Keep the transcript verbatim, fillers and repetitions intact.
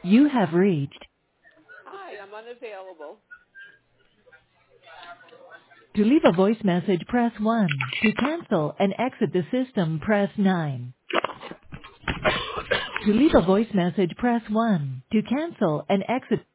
You have reached. Hi, I'm unavailable. To leave a voice message, press one. To cancel and exit the system, press nine. To leave a voice message, press one. To cancel and exit